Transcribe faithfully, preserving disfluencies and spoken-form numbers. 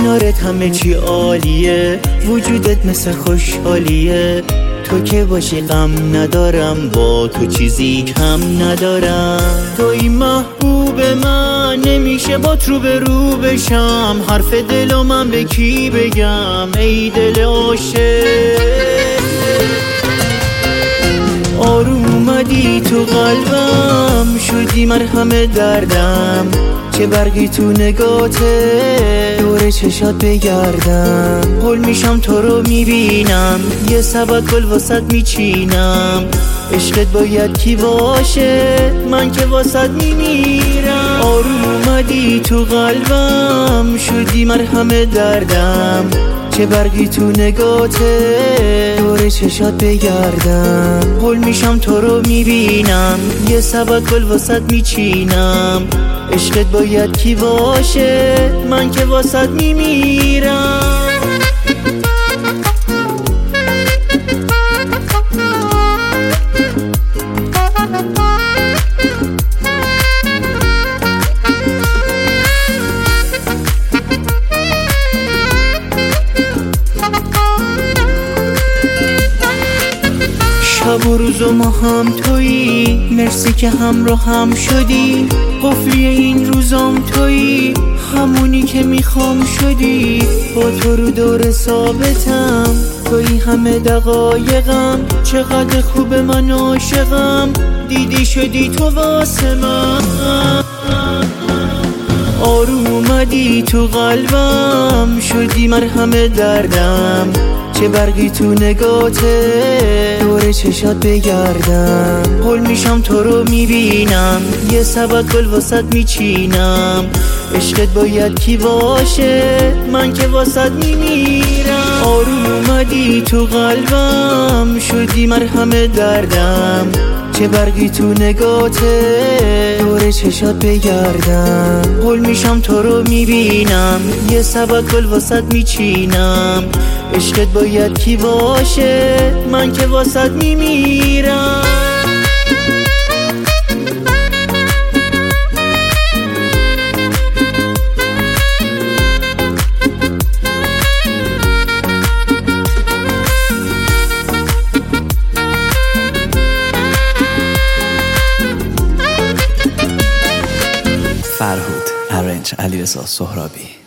کنارت همه چی عالیه، وجودت مثل خوشحالیه. تو که باشی غم ندارم، با تو چیزی کم ندارم. توی محبوب من، نمیشه با رو به رو بشم. حرف دلو من به کی بگم ای دل عاشق؟ آروم اومدی تو قلبم، شدی مرهم دردم. چه برگی تو نگاته دور چشات بگردم. هل میشم تو رو میبینم، یه سبد گل واسط میچینم. عشقت باید کی باشه، من که واسط میمیرم. آروم اومدی تو قلبم، شدی مرهم دردم. چه برگی تو نگاته دور چشات بگردم. هل میشم تو رو میبینم، یه سبد گل واسط میچینم. عشقت باید کی باشه، من که واسط میمیرم. شب و روز و ما هم تویی، مرسی که همراه هم شدی. قفلی این روزام تویی، همونی که میخوام شدی. با تو رو دور ثابتم، تویی همه دقایقم. چقدر خوب من عاشقم، دیدی شدی تو واسه من. آروم اومدی تو قلبم، شدی مرهم دردم. چه برگی تو نگاته دور چشات بگردم. هل میشم تو رو میبینم، یه سبد گل واسط میچینم. عشقت باید کی باشه، من که واسط میمیرم. آروم اومدی تو قلبم، شدی مرهم دردم. چه برگی تو نگاته دور چشات بگردم. هل میشم تو رو میبینم، یه سبد گل واسط میچینم. عشقت باید کی باشه، من که واسط میمیرم. فرهود، ارنج، علیرضا سهرابی.